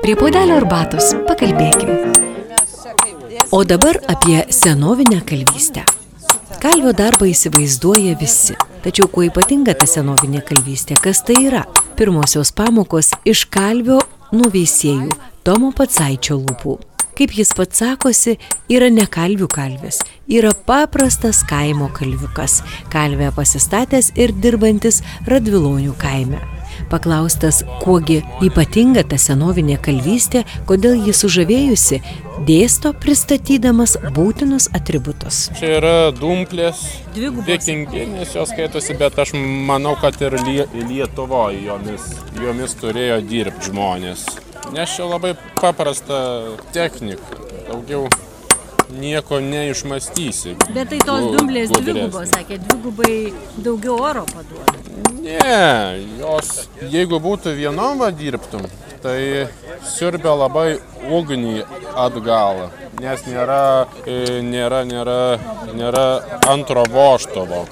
Prie puodelio arbatos pakalbėkim. O dabar apie senovinę kalvystę. Kalvio darbą įsivaizduoja visi. Tačiau kuo ypatinga ta senovinė kalvystė, kas tai yra? Pirmosios pamokos iš kalvio nuo veisiejų Tomo Pacaičio lūpų. Kaip jis pats sakosi, yra ne kalvių kalvis, yra paprastas kaimo kalviukas, kalvę pasistatęs ir dirbantis Radvilonių kaime. Paklaustas, kuogi ypatinga ta senovinė kalvystė, kodėl ji sužavėjusi, dėsto pristatydamas būtinus atributus. Čia yra dumplės, vikinginės jos skaitosi, bet aš manau, kad ir Lietuvoje jomis turėjo dirbti žmonės. Nes čia labai paprasta technika, daugiau nieko neišmastysi. Bet tai tos dumblės dvigubos, sakė, dvigubai daugiau oro paduoda. Ne, jos, jeigu būtų vienom dirbtum, tai siurbia labai ugnį atgal, nes nėra antro vožtuvo.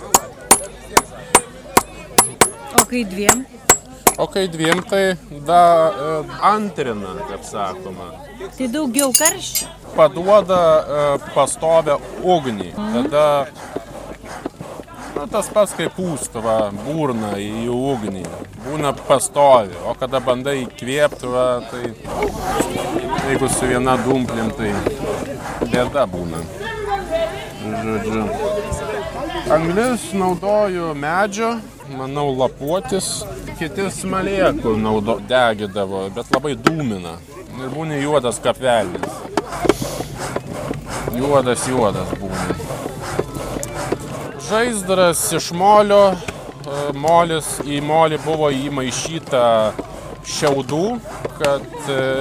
O kai dviem? O kai dviem, tai antrina, kaip sakoma. Tai daugiau karščio? Paduoda pastovią ugnį. Tada tas pats kaip pūstuva burna į ugnį. Būna pastovi. O kada bandai įkvėpti, tai jeigu su viena dumplėm, tai bėda būna. Žodžiu. Anglis naudoju medžio, manau lapuotis. Kiti smalėkų degidavo, bet labai dūmina. Ir būna juodas kapelnis. Juodas būna. Žaizdras iš molio. Į molį buvo įmaišyta šiaudų, kad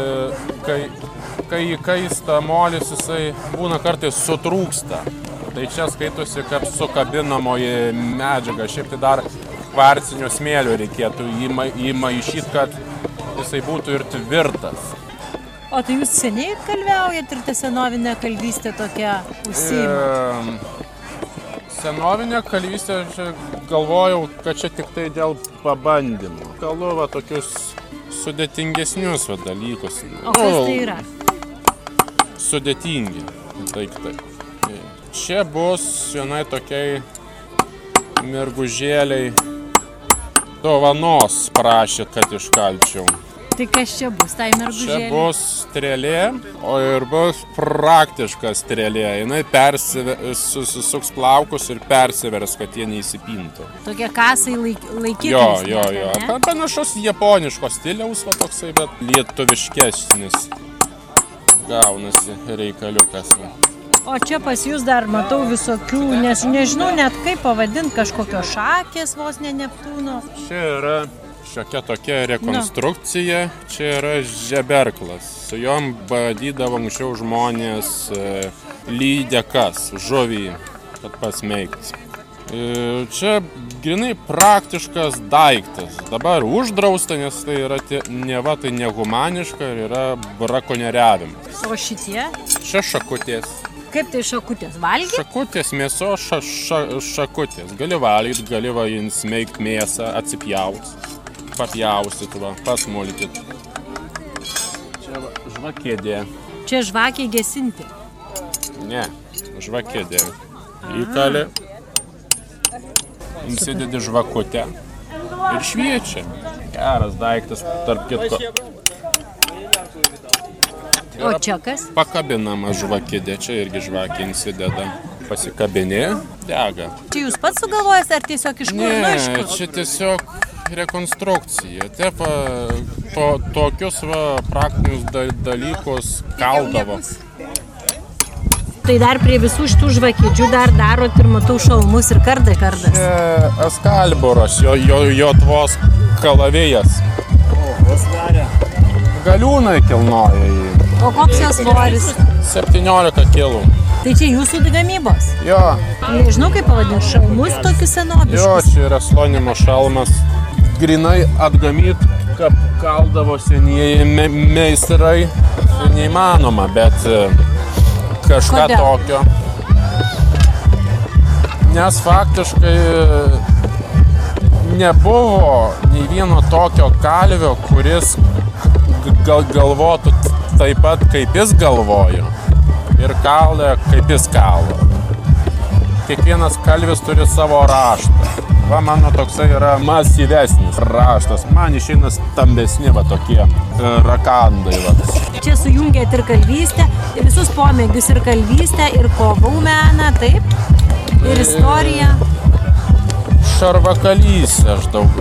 kai įkaista molis, jisai būna kartais sutrūksta. Tai čia skaitosi kaip sukabinamoji medžiaga. Šiaip tai dar kvarcinio smėlio reikėtų įmaišyti, kad jisai būtų ir tvirtas. O tai jūs seniai kalviaujat ir ta senovinė kalvystė tokia užsiima? Senovinė kalvystė, galvojau, kad čia tik tai dėl pabandymų. Kalbu tokius sudėtingesnius dalykus. O kas tai yra? Sudėtingi daiktai. Čia bus vienai tokiai mergužėliai dovanos prašė, kad iškalčiau. Tai kas čia bus, tai mergužėlė? Čia bus strėlė, o ir bus praktiška strėlė. Jinai susisuks plaukus ir persivers, kad jie neįsipintų. Tokie kasai laikiklis. Jo. Panašus japoniško stiliaus, toksai, bet lietuviškesnis gaunasi reikaliukas. O čia pas jūs dar matau visokių, nes nežinau net kaip pavadinti, kažkokios šakės vos ne Neptūno. Čia yra šiokia tokia rekonstrukcija, čia yra žeberklas. Su jom badydavo anksčiau žmonės lydekas, žuvį, kad pasmeigti. Čia grinai praktiškas daiktas. Dabar uždrausta, nes tai yra neva tai nehumaniška ir yra brakonieriavimas. O šitie? Čia šakutės. Kaip tai šakutės? Valgyti? Šakutės, mėsos šakutės. Gali valgyti, gali smeigti mėsą, atsipjauti, papjausit, pasmulkit. Čia žvakėdė. Čia žvakiai gesinti? Ne, žvakėdė. Įkali, įsidedi žvakutę ir šviečia. Geras daiktas, tarp kitko. O čia kas? Pakabinama žvakėdė, čia irgi žvakė įsideda. Pasikabinė, dega. Čia jūs pats sugalvojęs ar tiesiog iš kur? Ne, čia tiesiog rekonstrukcija. Tokius praktinius dalykus kaldavo. Tai dar prie visų šitų žvakėdžių dar darot ir matau šalmus ir kardas. Čia Askalboras, Jotvos kalavėjas. Galiūnai kilnoja jį. O koks jos svoris? 17 kilų. Tai čia jūsų gamybos? Jo. Nežinau kaip pavadinti, šalmus tokius senoviškus? Jo, čia yra slonimo šalmas. Grinai atgamyt, kaip kaldavo senieji meistrai. Neįmanoma, bet kažką tokio. Nes faktiškai nebuvo nei vieno tokio kalvio, kuris galvotų taip pat, kaip jis galvojo ir kalė, kaip jis kalo. Kiekvienas kalvis turi savo raštą. Va, mano toksai yra masyvesnis raštas. Man išeina stambesni va tokie rakandai. Va. Čia sujungėt ir kalvystę, ir visus pomėgius, ir kalvystę, ir kovų meną, taip? Ir istoriją. Šarvakalystė aš daug.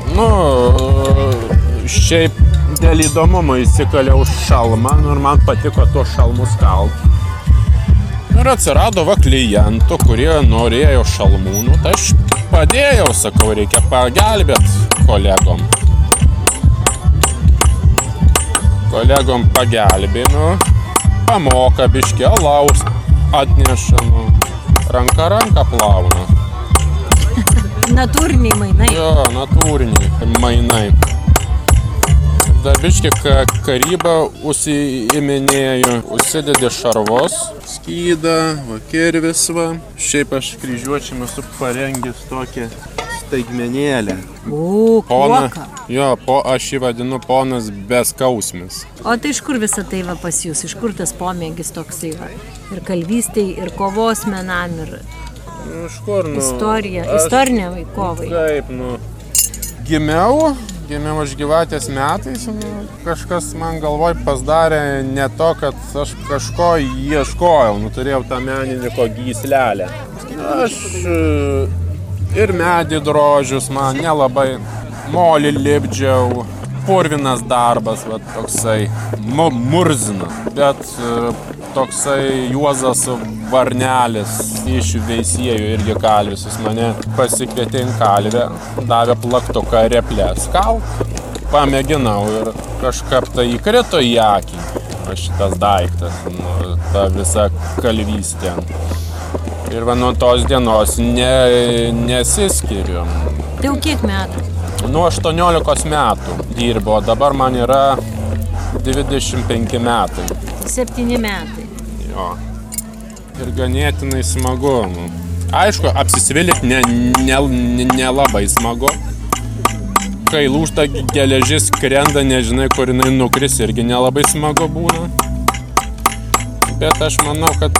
Šiaip dėl įdomumo įsikaliau šalmą, ir man patiko tuos šalmus kalt. Ir atsirado va klientų, kurie norėjo šalmų, tai aš padėjau, sakau, reikia pagelbėt kolegom. Kolegom pagelbėnu, pamoka biškį, alaus atneša, ranka plauna. Natūriniai mainai. Jo, natūriniai mainai. Dar biškį karybą užsiiminėjau, užsidedi šarvos, skydą, va kirvis va. Šiaip aš kryžiuočiam esu parengęs tokią staigmenėlę. Kuoka. Jo, aš jį vadinu ponas beskausmis. O tai iš kur visą tai va pas jūs? Iš kur tas pomėgis toksai va? Ir kalvystei, ir kovos menam, ir istorija, istorinė kovai. Kaip, gimiau aš gyvatės metais, kažkas man galvoj pasidarė ne to, kad aš kažko ieškojau, turėjau tą menininko gyslelę. Aš ir medį drožius, man nelabai molį lipdžiau, purvinas darbas, va, toksai murzina, bet toksai Juozas Varnelis iš Veisiejų irgi kalvis, jis mane pasikvietė į kalvę, davė plaktuką replės kalt, pamėginau ir kažkaip tai įkrito į akį, šitas daiktas, ta visa kalvystė. Ir va nuo tos dienos nesiskiriu. Tai jau kiek metų? Nuo 18 metų dirbo, dabar man yra 25 metai. 7 metai. Jo. Ir ganėtinai smagu. Aišku, apsisvilyti nelabai smagu. Kai lūžta geležis krenda, nežinai, kur jinai nukris, irgi nelabai smagu būna. Bet aš manau, kad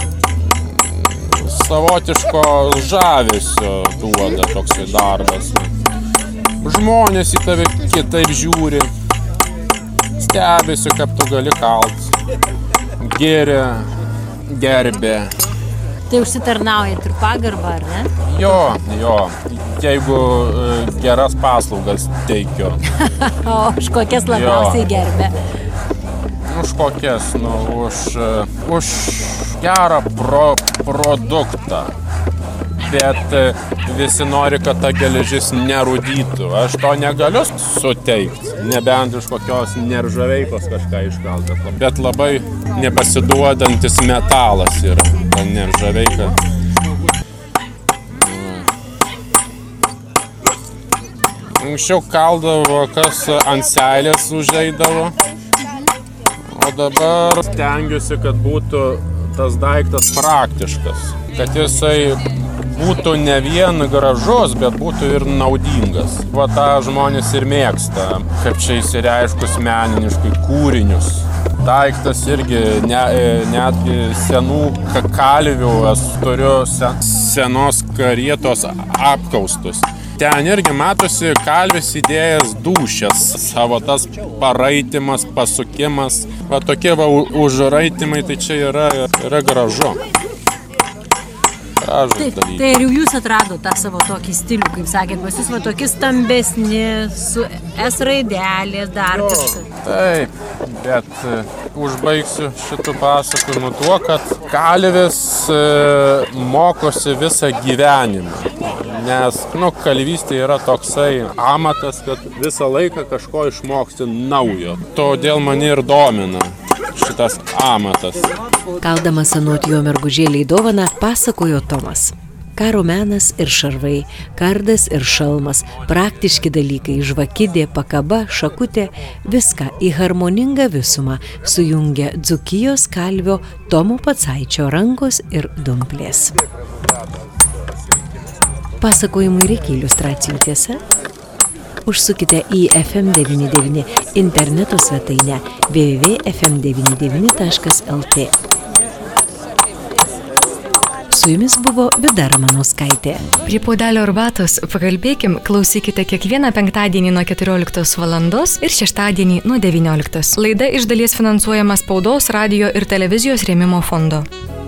savotiško žavesio duoda toksai darbas. Žmonės į tave kitaip žiūri, stebisi, kaip tu gali kalt, geria, gerbė. Tai užsitarnaujat ir pagarbą, ar ne? Jo, jeigu geras paslaugas teikiu. O už kokias labiausiai gerbė? Už kokias, už gerą produktą. Bet visi nori, kad ta geležis nerūdytų. Aš to negaliu suteikti, nebent iš kokios neržaveikos kažką iškalti. Bet labai nepasiduodantis metalas yra ta neržaveika. Anksčiau kaldavo, kas ant seilės užeidavo, o dabar stengiuosi, kad būtų tas daiktas praktiškas, kad jisai būtų ne vien gražus, bet būtų ir naudingas. Va tą žmonės ir mėgsta, kaip čia įsireiškus meniniškai kūrinius. Daiktas irgi, netgi senų kalvių, aš turiu senos karietos apkaustus. Ten irgi matosi kalvis įdėjęs dūšias, savo tas paraitimas, pasukimas. Va tokie va užraitimai, tai čia yra gražu. Tai ir jūs atrado tą savo tokį stilių, kaip sakėt, pas jūs va tokie stambesni, su S raidelės, dar kažkas. Taip, bet užbaigsiu šitų pasakojimų tuo, kad kalvis mokosi visą gyvenimą. Nes, kalvystė yra toksai amatas, kad visą laiką kažko išmoksti naujo. Todėl mane ir domina šitas amatas. Kaldamas anot jo mergužėliai dovaną, pasakojo Tomas. Karo menas ir šarvai, kardas ir šalmas, praktiški dalykai, žvakidė, pakaba, šakutė, viską į harmoningą visumą sujungia Dzūkijos kalvio Tomo Pacaičio rankos ir dumplės. Pasakojimui reikia iliustracijų, tiesa? Užsukite į FM99 interneto svetainę www.fm99.lt. Su jumis buvo Vida Ramanauskaitė. Prie puodelio arbatos pakalbėkim, klausykite kiekvieną penktadienį nuo 14 valandos ir šeštadienį nuo 19. Laida iš dalies finansuojama Spaudos, radijo ir televizijos rėmimo fondo.